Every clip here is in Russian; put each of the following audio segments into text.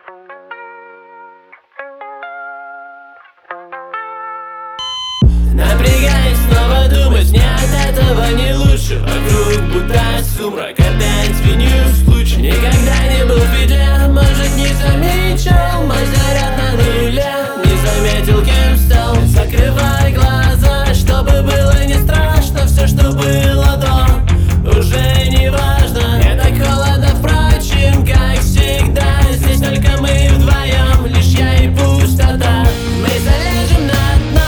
Напрягаясь, снова думать, мне от этого не лучше. Вокруг будто сумрак, опять виню случай. Никогда не был в петле, может не замечал мой заряд на нуле. Не заметил, кем стал. Закрывай глаза, чтобы было не страшно. Все, что было до, уже не важно. Не так холодно, впрочем, как всегда. Здесь только мы вдвоем, лишь я и пустота. Мы залежем на дно.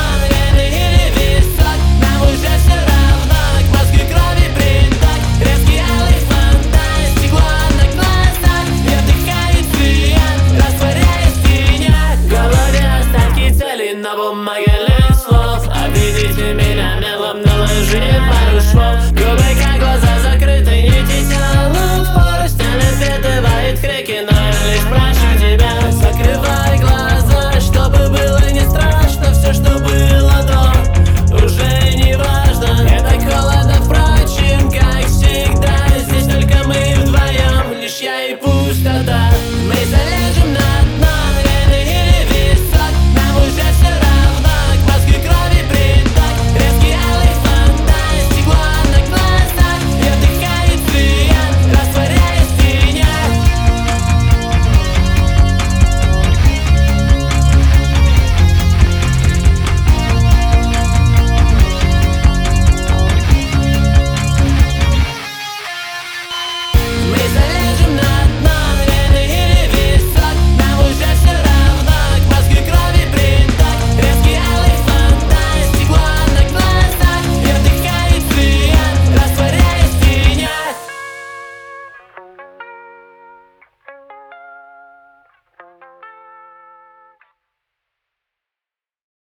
На бумаге лист слов. Обведите меня мелом, наложи пару швов. Губы, как глаза закрыты, нити тянут в пору. Стены впитывает крики, но я лишь прошу тебя. Закрывай глаза, чтобы было не страшно. Все, что было до, уже не важно. Не так холодно, впрочем, как всегда. Здесь только мы вдвоем, лишь я и пустота.